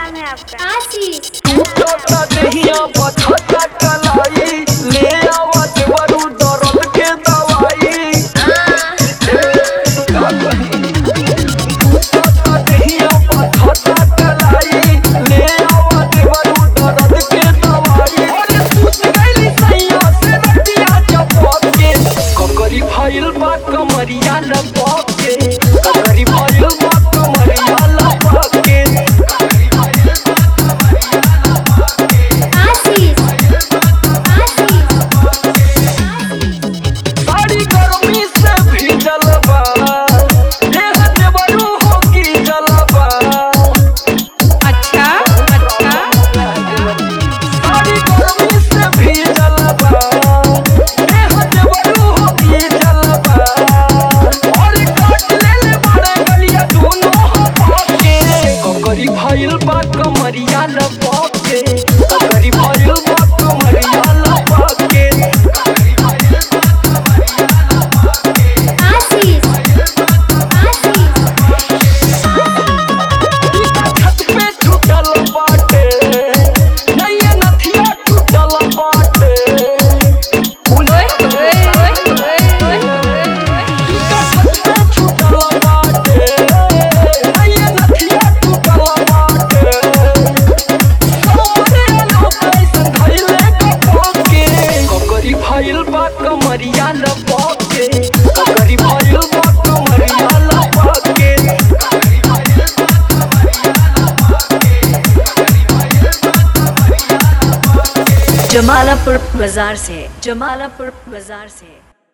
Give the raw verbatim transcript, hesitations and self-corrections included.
नाम है आपका? आशीष। टूटता देहिया बथता कलाई ले आवत बरू दर्द के दवाई टूटता देहिया बथता कलाई ले आवत बरू दर्द के दवाई अरे सूत गइली सैया से रतिया चपक के ककरी फाइल बा कमरिया लपक के ककरी फाइल बा कमरिया लपक के आशीष। आशीष। साड़ी गर्मी से भीजल बा देह देवरू हो की जलबा अच्छा अच्छा साड़ी गर्मी से भीजल बा देह देवरू हो की जलबा और काट ले ले बड़े गलिया दोनों हाथ के ककरी फाइल बा कमरिया लपक के ककरी फाइल बा कमरिया लपक के आशीष। छत पे छूटल बाटे नैया नथिया टूटल बाटे ओए ओए ओए ओए छत पे छूटल बाटे नैया नथिया टूटल बाटे सामने लोग कैसन धइले कपक के ककरी फाइल बा कमरिया लपक के ककरी फाइल बा कमरिया लपक के जमालापुर बाजार से जमालापुर बाजार से